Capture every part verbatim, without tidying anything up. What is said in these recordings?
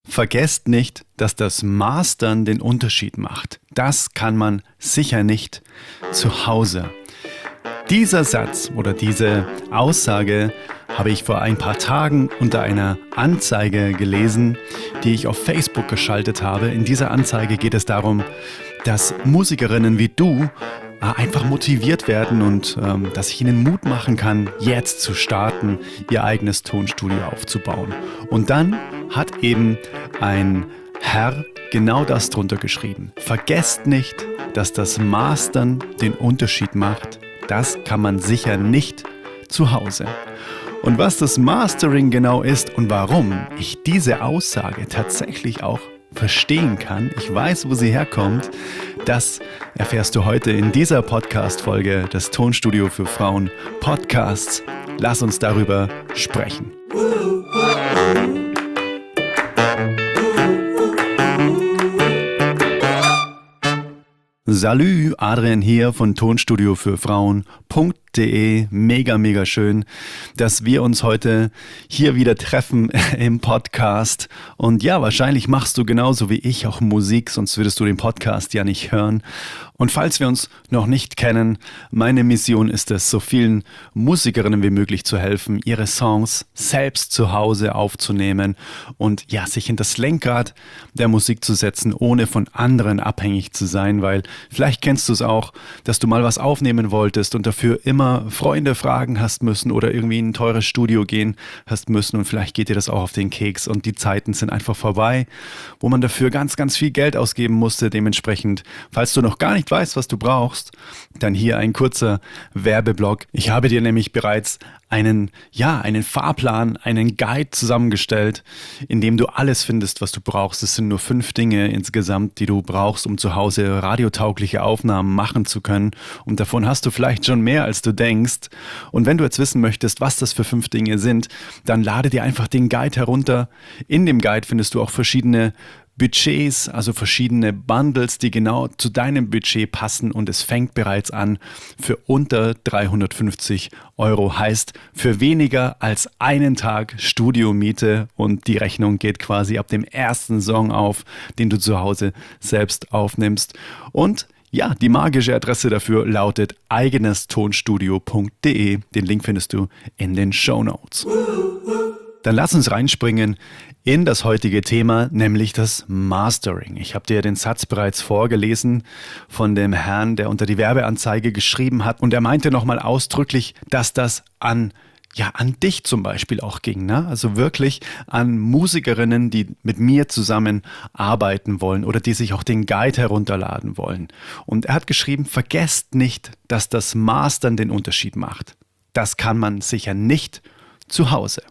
Vergesst nicht, dass das Mastern den Unterschied macht. Das kann man sicher nicht zu Hause. Dieser Satz oder diese Aussage habe ich vor ein paar Tagen unter einer Anzeige gelesen, die ich auf Facebook geschaltet habe. In dieser Anzeige geht es darum, dass Musikerinnen wie du einfach motiviert werden und ähm, dass ich ihnen Mut machen kann, jetzt zu starten, ihr eigenes Tonstudio aufzubauen. Und dann hat eben ein Herr genau das drunter geschrieben. Vergesst nicht, dass das Mastern den Unterschied macht. Das kann man sicher nicht zu Hause. Und was das Mastering genau ist und warum ich diese Aussage tatsächlich auch verstehen kann, ich weiß, wo sie herkommt, das erfährst du heute in dieser Podcast-Folge des Tonstudio für Frauen Podcasts. Lass uns darüber sprechen. Salü, Adrian hier von Tonstudio für Frauen punkt de. Mega, mega schön, dass wir uns heute hier wieder treffen im Podcast. Und ja, wahrscheinlich machst du genauso wie ich auch Musik, sonst würdest du den Podcast ja nicht hören. Und falls wir uns noch nicht kennen, meine Mission ist es, so vielen Musikerinnen wie möglich zu helfen, ihre Songs selbst zu Hause aufzunehmen und ja, sich in das Lenkrad der Musik zu setzen, ohne von anderen abhängig zu sein, weil vielleicht kennst du es auch, dass du mal was aufnehmen wolltest und dafür immer Freunde fragen hast müssen oder irgendwie in ein teures Studio gehen hast müssen und vielleicht geht dir das auch auf den Keks und die Zeiten sind einfach vorbei, wo man dafür ganz, ganz viel Geld ausgeben musste. Dementsprechend, falls du noch gar nicht weißt, was du brauchst, dann hier ein kurzer Werbeblock. Ich habe dir nämlich bereits einen, ja, einen Fahrplan, einen Guide zusammengestellt, in dem du alles findest, was du brauchst. Es sind nur fünf Dinge insgesamt, die du brauchst, um zu Hause radiotaugliche Aufnahmen machen zu können. Und davon hast du vielleicht schon mehr, als du denkst. Und wenn du jetzt wissen möchtest, was das für fünf Dinge sind, dann lade dir einfach den Guide herunter. In dem Guide findest du auch verschiedene Budgets, also verschiedene Bundles, die genau zu deinem Budget passen und es fängt bereits an für unter dreihundertfünfzig Euro, heißt für weniger als einen Tag Studiomiete und die Rechnung geht quasi ab dem ersten Song auf, den du zu Hause selbst aufnimmst. Und ja, die magische Adresse dafür lautet eigenestonstudio punkt de. Den Link findest du in den Shownotes. Dann lass uns reinspringen in das heutige Thema, nämlich das Mastering. Ich habe dir den Satz bereits vorgelesen von dem Herrn, der unter die Werbeanzeige geschrieben hat. Und er meinte nochmal ausdrücklich, dass das an, ja, an dich zum Beispiel auch ging. Ne? Also wirklich an Musikerinnen, die mit mir zusammen arbeiten wollen oder die sich auch den Guide herunterladen wollen. Und er hat geschrieben, vergesst nicht, dass das Mastern den Unterschied macht. Das kann man sicher nicht zu Hause.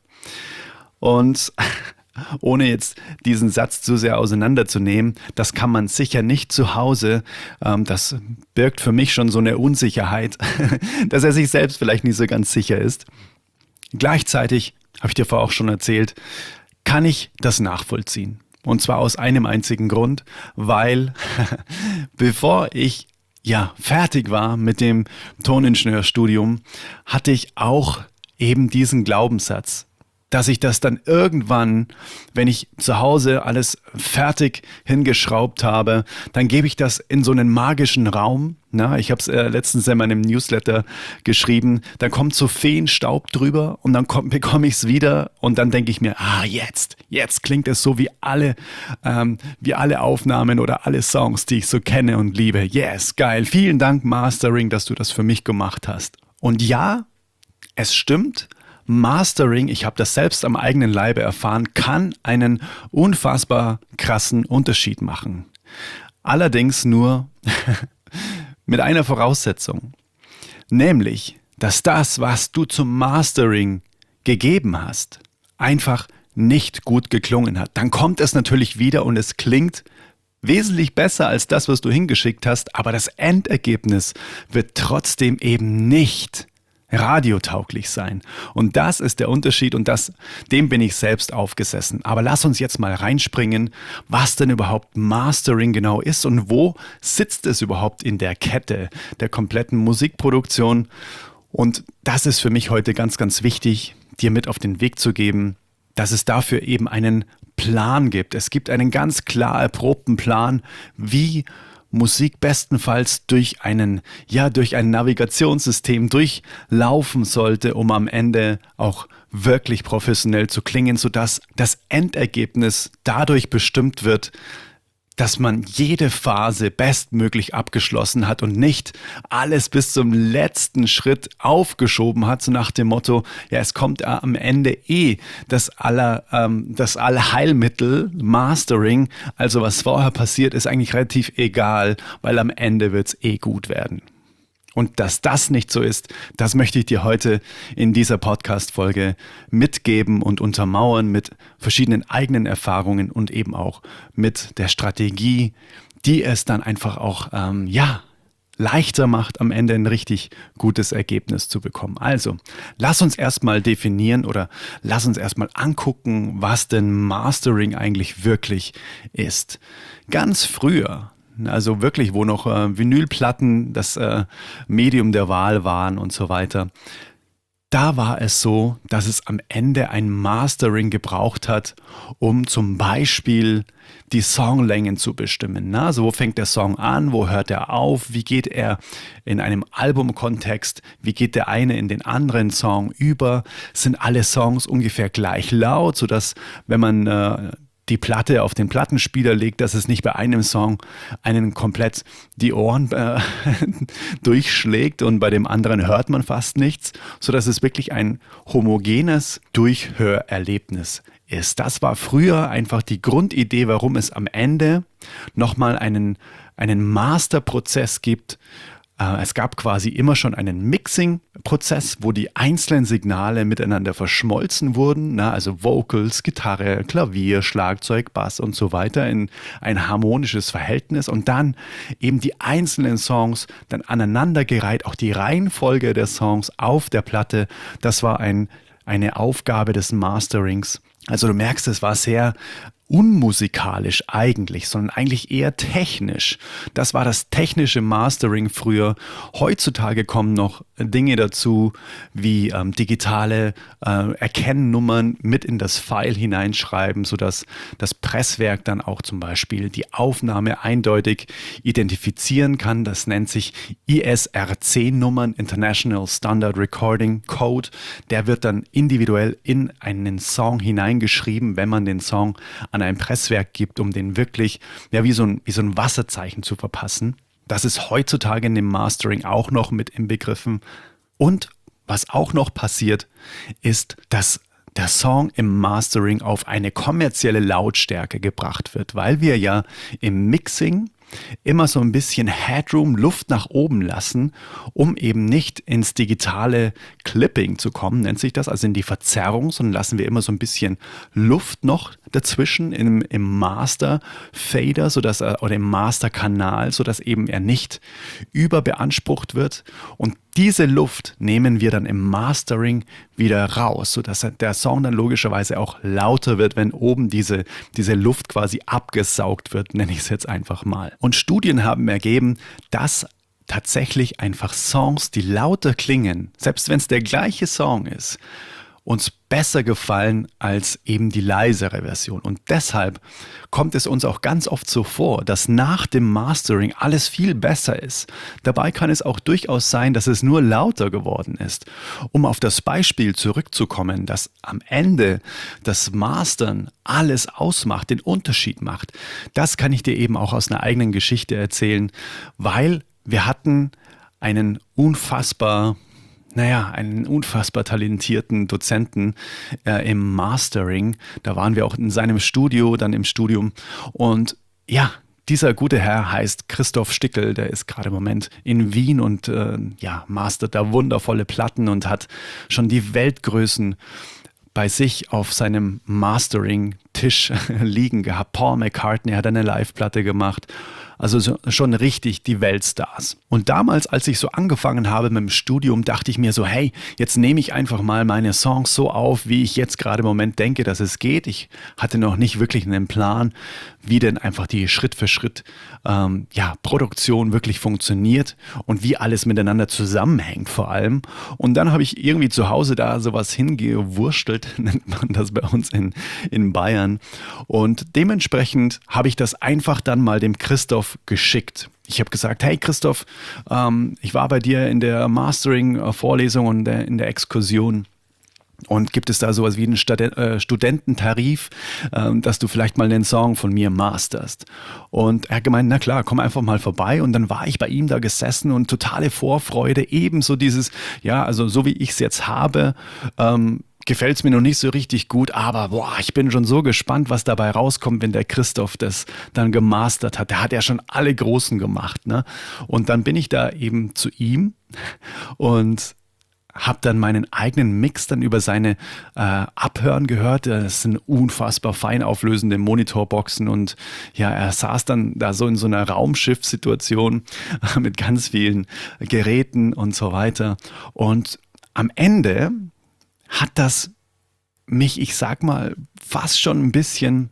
Und ohne jetzt diesen Satz zu sehr auseinanderzunehmen, das kann man sicher nicht zu Hause. Ähm, das birgt für mich schon so eine Unsicherheit, dass er sich selbst vielleicht nicht so ganz sicher ist. Gleichzeitig, habe ich dir vorher auch schon erzählt, kann ich das nachvollziehen. Und zwar aus einem einzigen Grund, weil bevor ich ja fertig war mit dem Toningenieurstudium, hatte ich auch eben diesen Glaubenssatz, dass ich das dann irgendwann, wenn ich zu Hause alles fertig hingeschraubt habe, dann gebe ich das in so einen magischen Raum. Na, ich habe es äh, letztens in meinem Newsletter geschrieben, dann kommt so Feenstaub drüber und dann komm, bekomme ich es wieder und dann denke ich mir, ah jetzt, jetzt klingt es so wie alle, ähm, wie alle Aufnahmen oder alle Songs, die ich so kenne und liebe. Yes, geil, vielen Dank Mastering, dass du das für mich gemacht hast. Und ja, es stimmt, Mastering, ich habe das selbst am eigenen Leibe erfahren, kann einen unfassbar krassen Unterschied machen. Allerdings nur mit einer Voraussetzung, nämlich, dass das, was du zum Mastering gegeben hast, einfach nicht gut geklungen hat. Dann kommt es natürlich wieder und es klingt wesentlich besser als das, was du hingeschickt hast, aber das Endergebnis wird trotzdem eben nicht radiotauglich sein. Und das ist der Unterschied und das, dem bin ich selbst aufgesessen. Aber lass uns jetzt mal reinspringen, was denn überhaupt Mastering genau ist und wo sitzt es überhaupt in der Kette der kompletten Musikproduktion. Und das ist für mich heute ganz, ganz wichtig, dir mit auf den Weg zu geben, dass es dafür eben einen Plan gibt. Es gibt einen ganz klar erprobten Plan, wie Musik bestenfalls durch einen, ja, durch ein Navigationssystem durchlaufen sollte, um am Ende auch wirklich professionell zu klingen, sodass das Endergebnis dadurch bestimmt wird, dass man jede Phase bestmöglich abgeschlossen hat und nicht alles bis zum letzten Schritt aufgeschoben hat, so nach dem Motto, ja, es kommt am Ende eh das aller, ähm, das Allheilmittel, Mastering, also was vorher passiert, ist eigentlich relativ egal, weil am Ende wird es eh gut werden. Und dass das nicht so ist, das möchte ich dir heute in dieser Podcast-Folge mitgeben und untermauern mit verschiedenen eigenen Erfahrungen und eben auch mit der Strategie, die es dann einfach auch, ähm, ja, leichter macht, am Ende ein richtig gutes Ergebnis zu bekommen. Also, lass uns erstmal definieren oder lass uns erstmal angucken, was denn Mastering eigentlich wirklich ist. Ganz früher, also wirklich, wo noch äh, Vinylplatten das äh, Medium der Wahl waren und so weiter. Da war es so, dass es am Ende ein Mastering gebraucht hat, um zum Beispiel die Songlängen zu bestimmen. Na, also wo fängt der Song an, wo hört er auf, wie geht er in einem Albumkontext, wie geht der eine in den anderen Song über, sind alle Songs ungefähr gleich laut, sodass wenn man äh, die Platte auf den Plattenspieler legt, dass es nicht bei einem Song einen komplett die Ohren äh, durchschlägt und bei dem anderen hört man fast nichts, sodass es wirklich ein homogenes Durchhörerlebnis ist. Das war früher einfach die Grundidee, warum es am Ende nochmal einen, einen Masterprozess gibt. Es gab quasi immer schon einen Mixing-Prozess, wo die einzelnen Signale miteinander verschmolzen wurden, na, also Vocals, Gitarre, Klavier, Schlagzeug, Bass und so weiter in ein harmonisches Verhältnis und dann eben die einzelnen Songs dann aneinandergereiht, auch die Reihenfolge der Songs auf der Platte, das war ein, eine Aufgabe des Masterings. Also du merkst, es war sehr unmusikalisch eigentlich, sondern eigentlich eher technisch. Das war das technische Mastering früher. Heutzutage kommen noch Dinge dazu, wie ähm, digitale äh, Erkennnummern mit in das File hineinschreiben, sodass das Presswerk dann auch zum Beispiel die Aufnahme eindeutig identifizieren kann. Das nennt sich I S R C-Nummern, International Standard Recording Code. Der wird dann individuell in einen Song hineingeschrieben, wenn man den Song an ein Presswerk gibt, um den wirklich ja, wie so ein, wie so ein Wasserzeichen zu verpassen. Das ist heutzutage in dem Mastering auch noch mit inbegriffen. Und was auch noch passiert, ist, dass der Song im Mastering auf eine kommerzielle Lautstärke gebracht wird, weil wir ja im Mixing immer so ein bisschen Headroom, Luft nach oben lassen, um eben nicht ins digitale Clipping zu kommen, nennt sich das, also in die Verzerrung, sondern lassen wir immer so ein bisschen Luft noch dazwischen im, im Master-Fader, sodass er, oder im Master-Kanal, sodass eben er nicht überbeansprucht wird. Und diese Luft nehmen wir dann im Mastering wieder raus, sodass der Song dann logischerweise auch lauter wird, wenn oben diese, diese Luft quasi abgesaugt wird, nenne ich es jetzt einfach mal. Und Studien haben ergeben, dass tatsächlich einfach Songs, die lauter klingen, selbst wenn es der gleiche Song ist, uns besser gefallen als eben die leisere Version. Und deshalb kommt es uns auch ganz oft so vor, dass nach dem Mastering alles viel besser ist. Dabei kann es auch durchaus sein, dass es nur lauter geworden ist. Um auf das Beispiel zurückzukommen, dass am Ende das Mastern alles ausmacht, den Unterschied macht, das kann ich dir eben auch aus einer eigenen Geschichte erzählen, weil wir hatten einen unfassbar Naja, einen unfassbar talentierten Dozenten äh, im Mastering. Da waren wir auch in seinem Studio, dann im Studium. Und ja, dieser gute Herr heißt Christoph Stickel. Der ist gerade im Moment in Wien und äh, ja, mastert da wundervolle Platten und hat schon die Weltgrößen bei sich auf seinem Mastering-Tisch liegen gehabt. Paul McCartney hat eine Live-Platte gemacht. Also so, schon richtig die Weltstars. Und damals, als ich so angefangen habe mit dem Studium, dachte ich mir so, hey, jetzt nehme ich einfach mal meine Songs so auf, wie ich jetzt gerade im Moment denke, dass es geht. Ich hatte noch nicht wirklich einen Plan, wie denn einfach die Schritt für Schritt ähm, ja, Produktion wirklich funktioniert und wie alles miteinander zusammenhängt vor allem. Und dann habe ich irgendwie zu Hause da sowas hingewurstelt, nennt man das bei uns in, in Bayern. Und dementsprechend habe ich das einfach dann mal dem Christoph geschickt. Ich habe gesagt, hey Christoph, ähm, ich war bei dir in der Mastering-Vorlesung und der, in der Exkursion. Und gibt es da sowas wie einen Studen- äh, Studententarif, ähm, dass du vielleicht mal einen Song von mir masterst? Und er hat gemeint, na klar, komm einfach mal vorbei. Und dann war ich bei ihm da gesessen und totale Vorfreude, ebenso dieses, ja, also so wie ich es jetzt habe, ähm, gefällt es mir noch nicht so richtig gut, aber boah, ich bin schon so gespannt, was dabei rauskommt, wenn der Christoph das dann gemastert hat. Der hat ja schon alle Großen gemacht, ne? Und dann bin ich da eben zu ihm und habe dann meinen eigenen Mix dann über seine äh, Abhören gehört. Das sind unfassbar fein auflösende Monitorboxen und ja, er saß dann da so in so einer Raumschiffsituation mit ganz vielen Geräten und so weiter. Und am Ende hat das mich, ich sag mal, fast schon ein bisschen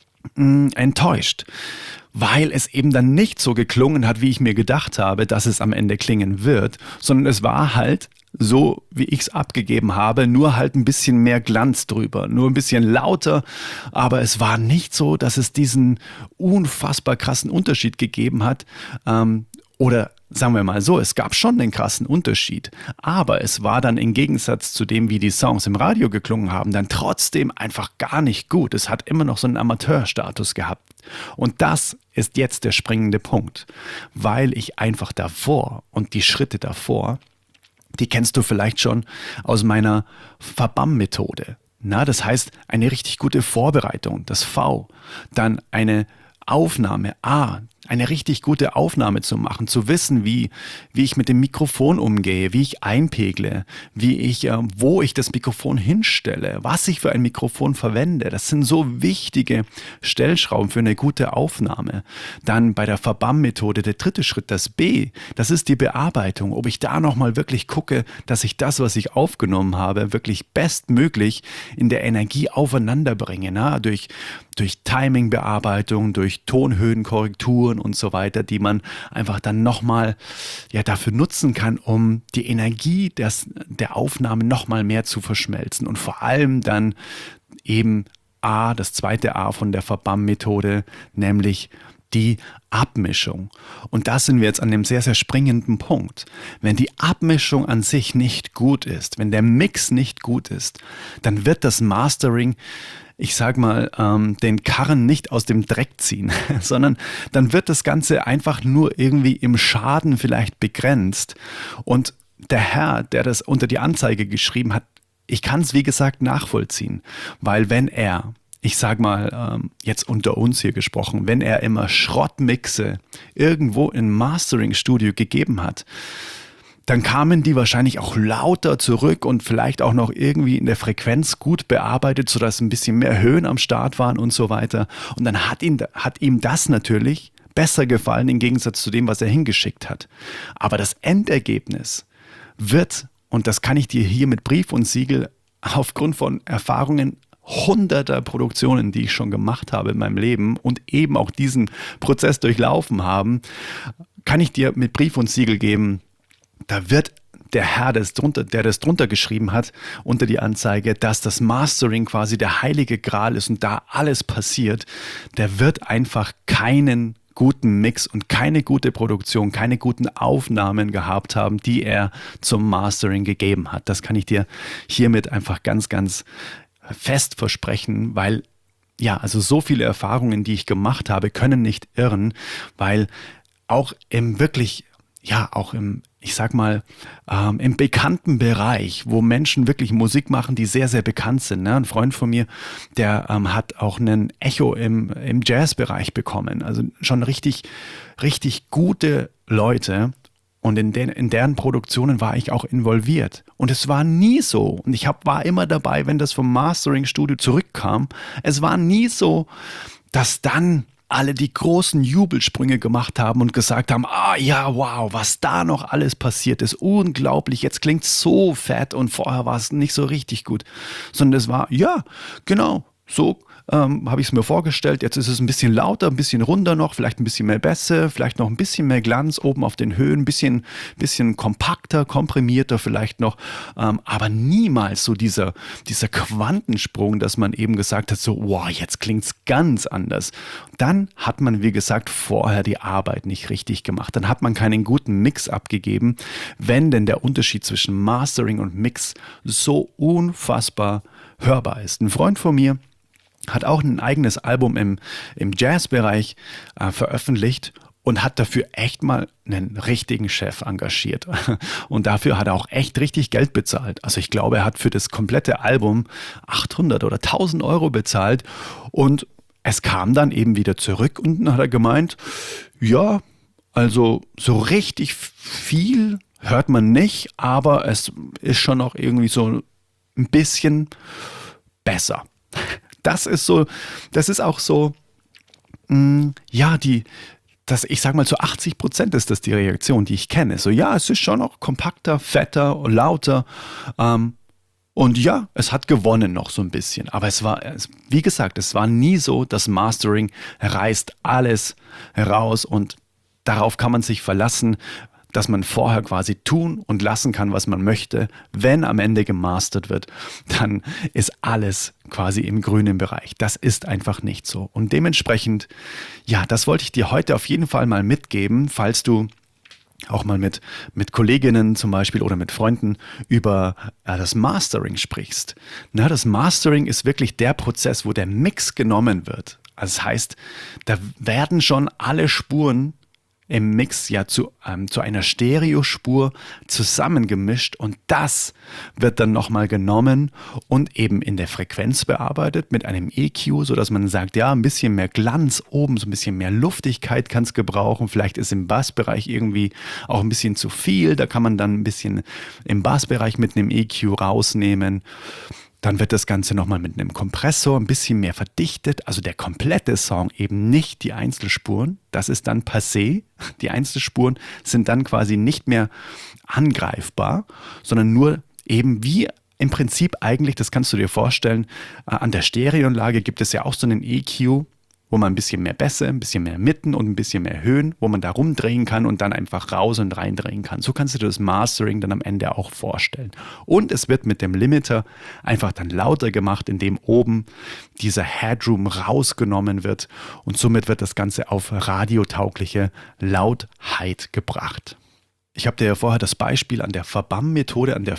mh, enttäuscht, weil es eben dann nicht so geklungen hat, wie ich mir gedacht habe, dass es am Ende klingen wird, sondern es war halt so, wie ich es abgegeben habe, nur halt ein bisschen mehr Glanz drüber, nur ein bisschen lauter, aber es war nicht so, dass es diesen unfassbar krassen Unterschied gegeben hat, ähm, oder sagen wir mal so, es gab schon einen krassen Unterschied, aber es war dann im Gegensatz zu dem, wie die Songs im Radio geklungen haben, dann trotzdem einfach gar nicht gut. Es hat immer noch so einen Amateurstatus gehabt. Und das ist jetzt der springende Punkt, weil ich einfach davor und die Schritte davor, die kennst du vielleicht schon aus meiner V B A M-Methode. Na, das heißt, eine richtig gute Vorbereitung, das V, dann eine Aufnahme, A, eine richtig gute Aufnahme zu machen, zu wissen, wie, wie ich mit dem Mikrofon umgehe, wie ich einpegle, wie ich, äh, wo ich das Mikrofon hinstelle, was ich für ein Mikrofon verwende. Das sind so wichtige Stellschrauben für eine gute Aufnahme. Dann bei der V B A M-Methode, der dritte Schritt, das B, das ist die Bearbeitung. Ob ich da nochmal wirklich gucke, dass ich das, was ich aufgenommen habe, wirklich bestmöglich in der Energie aufeinander bringe, na? Durch, durch Timing-Bearbeitung, durch Tonhöhenkorrekturen und so weiter, die man einfach dann nochmal ja, dafür nutzen kann, um die Energie des, der Aufnahme nochmal mehr zu verschmelzen und vor allem dann eben A, das zweite A von der V B A M-Methode, nämlich die Abmischung. Und da sind wir jetzt an dem sehr, sehr springenden Punkt. Wenn die Abmischung an sich nicht gut ist, wenn der Mix nicht gut ist, dann wird das Mastering, ich sag mal, ähm, den Karren nicht aus dem Dreck ziehen, sondern dann wird das Ganze einfach nur irgendwie im Schaden vielleicht begrenzt. Und der Herr, der das unter die Anzeige geschrieben hat, ich kann es wie gesagt nachvollziehen, weil wenn er, ich sag mal, ähm, jetzt unter uns hier gesprochen, wenn er immer Schrottmixe irgendwo im Mastering-Studio gegeben hat, dann kamen die wahrscheinlich auch lauter zurück und vielleicht auch noch irgendwie in der Frequenz gut bearbeitet, sodass ein bisschen mehr Höhen am Start waren und so weiter. Und dann hat, ihn, hat ihm das natürlich besser gefallen im Gegensatz zu dem, was er hingeschickt hat. Aber das Endergebnis wird, und das kann ich dir hier mit Brief und Siegel aufgrund von Erfahrungen hunderter Produktionen, die ich schon gemacht habe in meinem Leben und eben auch diesen Prozess durchlaufen haben, kann ich dir mit Brief und Siegel geben, da wird der Herr, der das, drunter, der das drunter geschrieben hat, unter die Anzeige, dass das Mastering quasi der heilige Gral ist und da alles passiert, der wird einfach keinen guten Mix und keine gute Produktion, keine guten Aufnahmen gehabt haben, die er zum Mastering gegeben hat. Das kann ich dir hiermit einfach ganz, ganz fest versprechen, weil ja, also so viele Erfahrungen, die ich gemacht habe, können nicht irren, weil auch im wirklich, ja, auch im, ich sag mal, ähm, im bekannten Bereich, wo Menschen wirklich Musik machen, die sehr, sehr bekannt sind. Ne? Ein Freund von mir, der ähm, hat auch einen Echo im, im Jazzbereich bekommen. Also schon richtig, richtig gute Leute. Und in, den, in deren Produktionen war ich auch involviert. Und es war nie so, und ich hab, war immer dabei, wenn das vom Mastering-Studio zurückkam, es war nie so, dass dann alle die großen Jubelsprünge gemacht haben und gesagt haben, ah ja, wow, was da noch alles passiert ist, unglaublich, jetzt klingt es so fett und vorher war es nicht so richtig gut, sondern es war, ja, genau, so ähm, habe ich es mir vorgestellt, jetzt ist es ein bisschen lauter, ein bisschen runder noch, vielleicht ein bisschen mehr Bässe, vielleicht noch ein bisschen mehr Glanz oben auf den Höhen, ein bisschen, bisschen kompakter, komprimierter vielleicht noch, ähm, aber niemals so dieser, dieser Quantensprung, dass man eben gesagt hat, so, wow, jetzt klingt es ganz anders. Dann hat man, wie gesagt, vorher die Arbeit nicht richtig gemacht, dann hat man keinen guten Mix abgegeben, wenn denn der Unterschied zwischen Mastering und Mix so unfassbar hörbar ist. Ein Freund von mir hat auch ein eigenes Album im, im Jazzbereich äh, veröffentlicht und hat dafür echt mal einen richtigen Chef engagiert. Und dafür hat er auch echt richtig Geld bezahlt. Also ich glaube, er hat für das komplette Album achthundert oder tausend Euro bezahlt und es kam dann eben wieder zurück und dann hat er gemeint, ja, also so richtig viel hört man nicht, aber es ist schon noch irgendwie so ein bisschen besser. Das ist so, das ist auch so, mh, ja, die, das, ich sag mal, zu achtzig Prozent ist das die Reaktion, die ich kenne. So, ja, es ist schon noch kompakter, fetter und lauter. Ähm, und ja, es hat gewonnen noch so ein bisschen. Aber es war, es, wie gesagt, es war nie so, das Mastering reißt alles heraus und darauf kann man sich verlassen, dass man vorher quasi tun und lassen kann, was man möchte. Wenn am Ende gemastert wird, dann ist alles quasi im grünen Bereich. Das ist einfach nicht so. Und dementsprechend, ja, das wollte ich dir heute auf jeden Fall mal mitgeben, falls du auch mal mit, mit Kolleginnen zum Beispiel oder mit Freunden über äh, das Mastering sprichst. Na, das Mastering ist wirklich der Prozess, wo der Mix genommen wird. Also das heißt, da werden schon alle Spuren im Mix ja zu, ähm, zu einer Stereospur zusammengemischt und das wird dann nochmal genommen und eben in der Frequenz bearbeitet mit einem E Q, sodass man sagt, ja, ein bisschen mehr Glanz oben, so ein bisschen mehr Luftigkeit kann es gebrauchen. Vielleicht ist im Bassbereich irgendwie auch ein bisschen zu viel, da kann man dann ein bisschen im Bassbereich mit einem E Q rausnehmen. Dann wird das Ganze nochmal mit einem Kompressor ein bisschen mehr verdichtet. Also der komplette Song, eben nicht die Einzelspuren. Das ist dann passé. Die Einzelspuren sind dann quasi nicht mehr angreifbar, sondern nur eben wie im Prinzip eigentlich, das kannst du dir vorstellen, an der Stereoanlage gibt es ja auch so einen E Q, wo man ein bisschen mehr Bässe, ein bisschen mehr Mitten und ein bisschen mehr Höhen, wo man da rumdrehen kann und dann einfach raus und reindrehen kann. So kannst du dir das Mastering dann am Ende auch vorstellen. Und es wird mit dem Limiter einfach dann lauter gemacht, indem oben dieser Headroom rausgenommen wird und somit wird das Ganze auf radiotaugliche Lautheit gebracht. Ich habe dir ja vorher das Beispiel an der Verbam-Methode, an der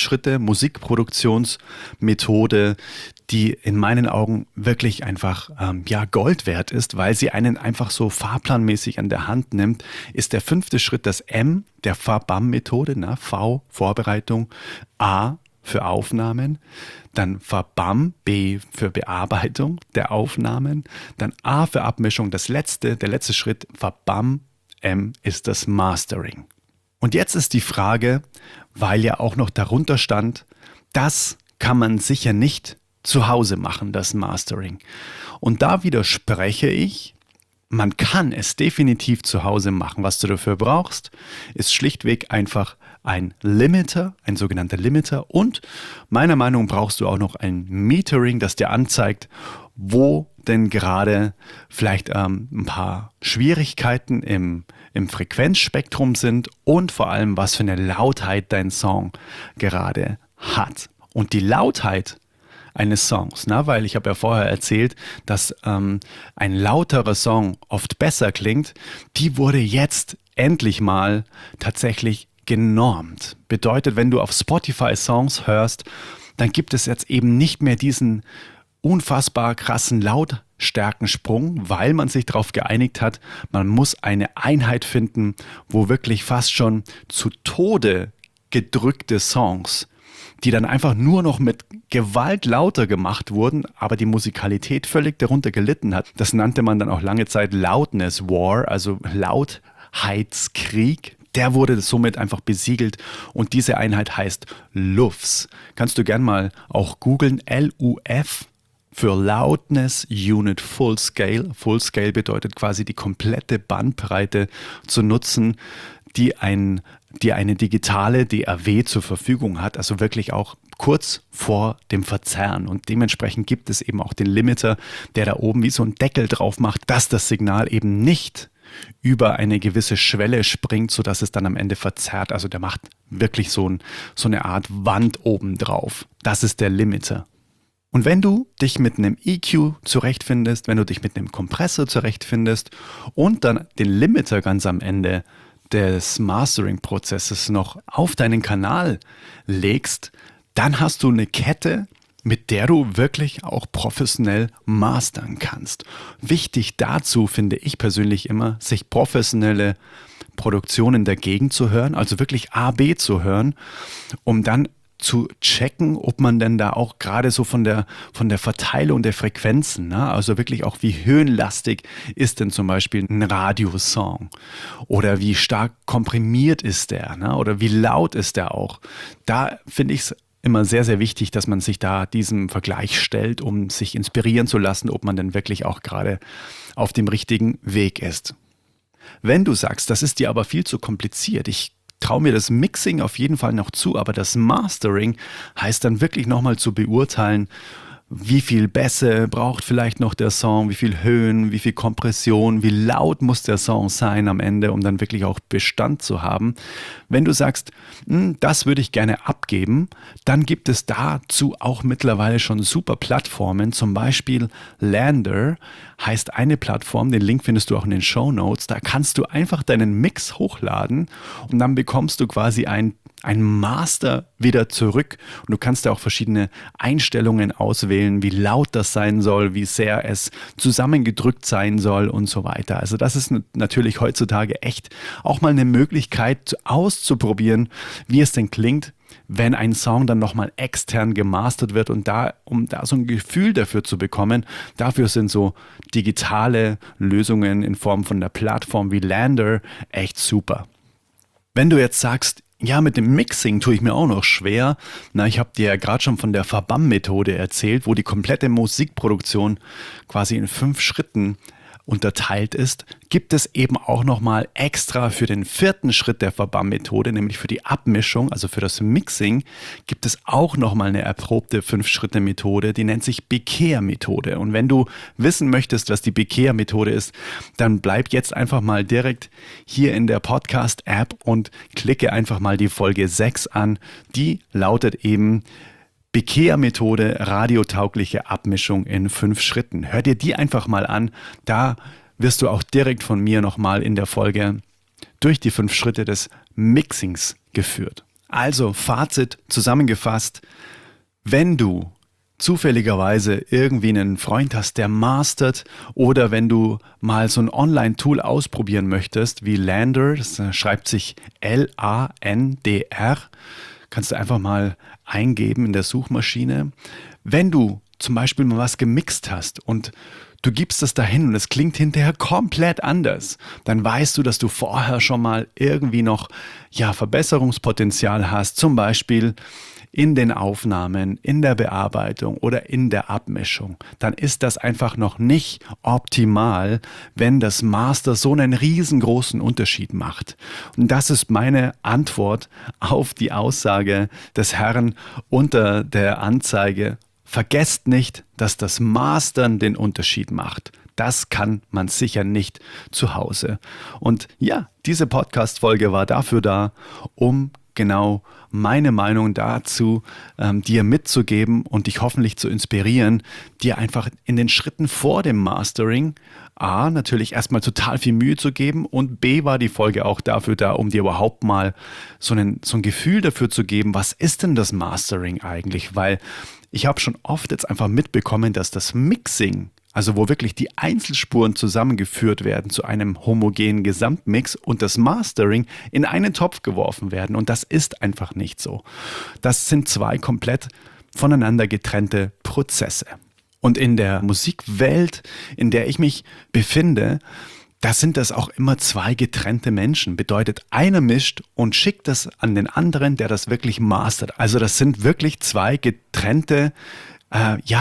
Fünf-Schritte-Musikproduktionsmethode, die in meinen Augen wirklich einfach ähm, ja, Gold wert ist, weil sie einen einfach so fahrplanmäßig an der Hand nimmt, ist der fünfte Schritt das M der Verbam-Methode, na, V, Vorbereitung, A für Aufnahmen, dann Verbam, B für Bearbeitung der Aufnahmen, dann A für Abmischung, das letzte, der letzte Schritt, Verbam, M ist das Mastering. Und jetzt ist die Frage, weil ja auch noch darunter stand, das kann man sicher nicht zu Hause machen, das Mastering. Und da widerspreche ich, man kann es definitiv zu Hause machen. Was du dafür brauchst, ist schlichtweg einfach ein Limiter, ein sogenannter Limiter. Und meiner Meinung nach brauchst du auch noch ein Metering, das dir anzeigt, wo denn gerade vielleicht ähm, ein paar Schwierigkeiten im, im Frequenzspektrum sind und vor allem, was für eine Lautheit dein Song gerade hat. Und die Lautheit eines Songs, na, weil ich habe ja vorher erzählt, dass ähm, ein lauterer Song oft besser klingt, die wurde jetzt endlich mal tatsächlich genormt. Bedeutet, wenn du auf Spotify Songs hörst, dann gibt es jetzt eben nicht mehr diesen unfassbar krassen Lautstärkensprung, weil man sich darauf geeinigt hat, man muss eine Einheit finden, wo wirklich fast schon zu Tode gedrückte Songs, die dann einfach nur noch mit Gewalt lauter gemacht wurden, aber die Musikalität völlig darunter gelitten hat. Das nannte man dann auch lange Zeit Loudness War, also Lautheitskrieg. Der wurde somit einfach besiegelt und diese Einheit heißt L U Fs. Kannst du gern mal auch googeln, L U F. für Loudness Unit Full Scale. Full Scale bedeutet quasi die komplette Bandbreite zu nutzen, die, ein, die eine digitale D A W zur Verfügung hat, also wirklich auch kurz vor dem Verzerren. Und dementsprechend gibt es eben auch den Limiter, der da oben wie so ein Deckel drauf macht, dass das Signal eben nicht über eine gewisse Schwelle springt, sodass es dann am Ende verzerrt. Also der macht wirklich so, ein, so eine Art Wand oben drauf. Das ist der Limiter. Und wenn du dich mit einem E Q zurechtfindest, wenn du dich mit einem Kompressor zurechtfindest und dann den Limiter ganz am Ende des Mastering-Prozesses noch auf deinen Kanal legst, dann hast du eine Kette, mit der du wirklich auch professionell mastern kannst. Wichtig dazu finde ich persönlich immer, sich professionelle Produktionen dagegen zu hören, also wirklich A B zu hören, um dann zu checken, ob man denn da auch gerade so von der, von der Verteilung der Frequenzen, ne? Also wirklich auch wie höhenlastig ist denn zum Beispiel ein Radiosong oder wie stark komprimiert ist der, ne? Oder wie laut ist der auch. Da finde ich es immer sehr, sehr wichtig, dass man sich da diesem Vergleich stellt, um sich inspirieren zu lassen, ob man denn wirklich auch gerade auf dem richtigen Weg ist. Wenn du sagst, das ist dir aber viel zu kompliziert, ich traue mir das Mixing auf jeden Fall noch zu, aber das Mastering heißt dann wirklich nochmal zu beurteilen, wie viel Bässe braucht vielleicht noch der Song, wie viel Höhen, wie viel Kompression, wie laut muss der Song sein am Ende, um dann wirklich auch Bestand zu haben. Wenn du sagst, das würde ich gerne abgeben, dann gibt es dazu auch mittlerweile schon super Plattformen, zum Beispiel Lander heißt eine Plattform, den Link findest du auch in den Shownotes, da kannst du einfach deinen Mix hochladen und dann bekommst du quasi ein ein Master wieder zurück und du kannst da auch verschiedene Einstellungen auswählen, wie laut das sein soll, wie sehr es zusammengedrückt sein soll und so weiter. Also das ist natürlich heutzutage echt auch mal eine Möglichkeit auszuprobieren, wie es denn klingt, wenn ein Song dann nochmal extern gemastert wird und da, um da so ein Gefühl dafür zu bekommen, dafür sind so digitale Lösungen in Form von der Plattform wie Lander echt super. Wenn du jetzt sagst, ja, mit dem Mixing tue ich mir auch noch schwer. Na, ich habe dir ja gerade schon von der Verbam-Methode erzählt, wo die komplette Musikproduktion quasi in fünf Schritten unterteilt ist, gibt es eben auch nochmal extra für den vierten Schritt der Verbam-Methode, nämlich für die Abmischung, also für das Mixing, gibt es auch nochmal eine erprobte fünf-Schritte-Methode, die nennt sich Bekehr-Methode. Und wenn du wissen möchtest, was die Bekehr-Methode ist, dann bleib jetzt einfach mal direkt hier in der Podcast-App und klicke einfach mal die Folge sechs an. Die lautet eben Bekehr-Methode, radiotaugliche Abmischung in fünf Schritten. Hör dir die einfach mal an. Da wirst du auch direkt von mir nochmal in der Folge durch die fünf Schritte des Mixings geführt. Also Fazit zusammengefasst, wenn du zufälligerweise irgendwie einen Freund hast, der mastert oder wenn du mal so ein Online-Tool ausprobieren möchtest wie Lander, das schreibt sich L A N D R, kannst du einfach mal eingeben in der Suchmaschine. Wenn du zum Beispiel mal was gemixt hast und du gibst das dahin und es klingt hinterher komplett anders, dann weißt du, dass du vorher schon mal irgendwie noch ja, Verbesserungspotenzial hast, zum Beispiel in den Aufnahmen, in der Bearbeitung oder in der Abmischung, dann ist das einfach noch nicht optimal, wenn das Master so einen riesengroßen Unterschied macht. Und das ist meine Antwort auf die Aussage des Herrn unter der Anzeige. Vergesst nicht, dass das Mastern den Unterschied macht. Das kann man sicher nicht zu Hause. Und ja, diese Podcast-Folge war dafür da, um genau meine Meinung dazu ähm, dir mitzugeben und dich hoffentlich zu inspirieren, dir einfach in den Schritten vor dem Mastering A, natürlich erstmal total viel Mühe zu geben und B, war die Folge auch dafür da, um dir überhaupt mal so, einen, so ein Gefühl dafür zu geben, was ist denn das Mastering eigentlich? Weil ich habe schon oft jetzt einfach mitbekommen, dass das Mixing, also wo wirklich die Einzelspuren zusammengeführt werden zu einem homogenen Gesamtmix und das Mastering in einen Topf geworfen werden. Und das ist einfach nicht so. Das sind zwei komplett voneinander getrennte Prozesse. Und in der Musikwelt, in der ich mich befinde, da sind das auch immer zwei getrennte Menschen. Bedeutet, einer mischt und schickt das an den anderen, der das wirklich mastert. Also das sind wirklich zwei getrennte, äh, ja,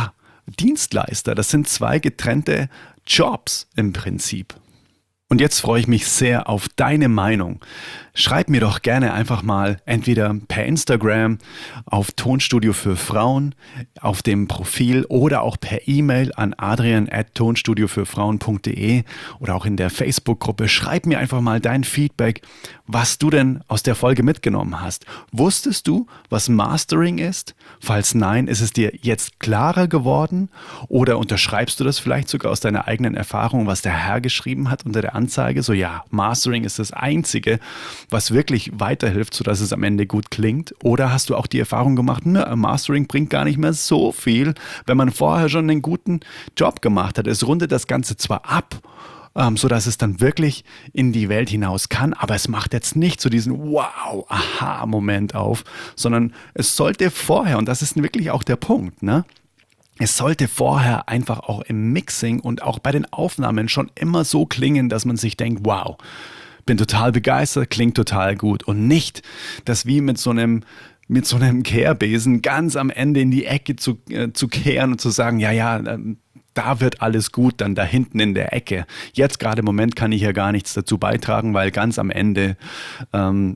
Dienstleister. Das sind zwei getrennte Jobs im Prinzip. Und jetzt freue ich mich sehr auf deine Meinung. Schreib mir doch gerne einfach mal entweder per Instagram auf Tonstudio für Frauen auf dem Profil oder auch per E-Mail an adrian at tonstudio für frauen punkt de oder auch in der Facebook-Gruppe. Schreib mir einfach mal dein Feedback, was du denn aus der Folge mitgenommen hast. Wusstest du, was Mastering ist? Falls nein, ist es dir jetzt klarer geworden? Oder unterschreibst du das vielleicht sogar aus deiner eigenen Erfahrung, was der Herr geschrieben hat unter der Anzeige? So ja, Mastering ist das Einzige, was wirklich weiterhilft, sodass es am Ende gut klingt? Oder hast du auch die Erfahrung gemacht, ne, Mastering bringt gar nicht mehr so viel, wenn man vorher schon einen guten Job gemacht hat. Es rundet das Ganze zwar ab, ähm, sodass es dann wirklich in die Welt hinaus kann, aber es macht jetzt nicht so diesen Wow-Aha-Moment auf, sondern es sollte vorher, und das ist wirklich auch der Punkt, ne? Es sollte vorher einfach auch im Mixing und auch bei den Aufnahmen schon immer so klingen, dass man sich denkt, wow, bin total begeistert, klingt total gut. Und nicht, dass wie mit so einem, mit so einem Kehrbesen ganz am Ende in die Ecke zu, äh, zu kehren und zu sagen, ja, ja, ähm, da wird alles gut, dann da hinten in der Ecke. Jetzt gerade im Moment kann ich ja gar nichts dazu beitragen, weil ganz am Ende ähm,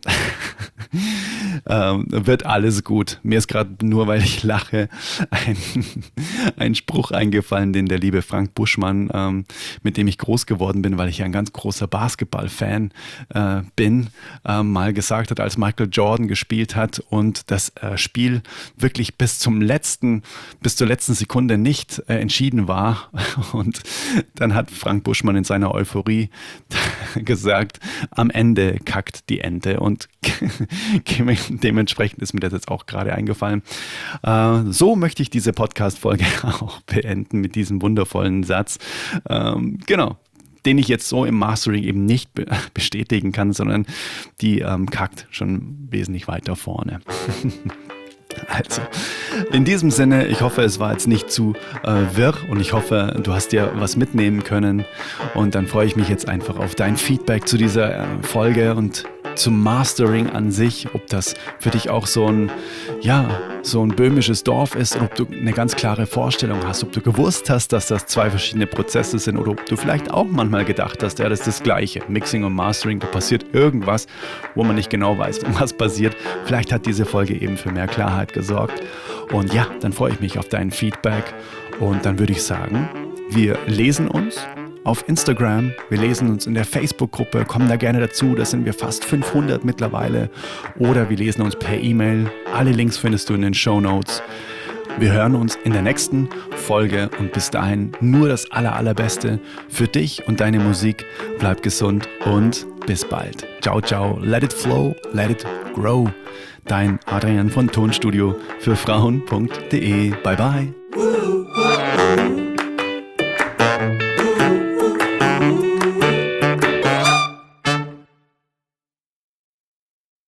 ähm, wird alles gut. Mir ist gerade nur, weil ich lache, ein, ein Spruch eingefallen, den der liebe Frank Buschmann, ähm, mit dem ich groß geworden bin, weil ich ein ganz großer Basketball-Fan äh, bin, äh, mal gesagt hat, als Michael Jordan gespielt hat und das äh, Spiel wirklich bis zum letzten, bis zur letzten Sekunde nicht äh, entschieden war. Und dann hat Frank Buschmann in seiner Euphorie gesagt, am Ende kackt die Ente. Und dementsprechend ist mir das jetzt auch gerade eingefallen. Äh, so möchte ich diese Podcast-Folge auch beenden mit diesem wundervollen Satz. Ähm, genau. Den ich jetzt so im Mastering eben nicht be- bestätigen kann, sondern die ähm, kackt schon wesentlich weiter vorne. Also, in diesem Sinne, ich hoffe, es war jetzt nicht zu äh, wirr und ich hoffe, du hast dir was mitnehmen können und dann freue ich mich jetzt einfach auf dein Feedback zu dieser äh, Folge und zum Mastering an sich, ob das für dich auch so ein, ja, so ein böhmisches Dorf ist und ob du eine ganz klare Vorstellung hast, ob du gewusst hast, dass das zwei verschiedene Prozesse sind oder ob du vielleicht auch manchmal gedacht hast, ja, das ist das Gleiche, Mixing und Mastering, da passiert irgendwas, wo man nicht genau weiß, was passiert. Vielleicht hat diese Folge eben für mehr Klarheit gesorgt und ja, dann freue ich mich auf dein Feedback und dann würde ich sagen, wir lesen uns auf Instagram, wir lesen uns in der Facebook-Gruppe, kommen da gerne dazu, da sind wir fast fünfhundert mittlerweile oder wir lesen uns per E-Mail, alle Links findest du in den Shownotes. Wir hören uns in der nächsten Folge und bis dahin nur das aller, allerbeste für dich und deine Musik. Bleib gesund und bis bald. Ciao, ciao, let it flow, let it grow. Dein Adrian von Tonstudio für frauen punkt de. Bye, bye.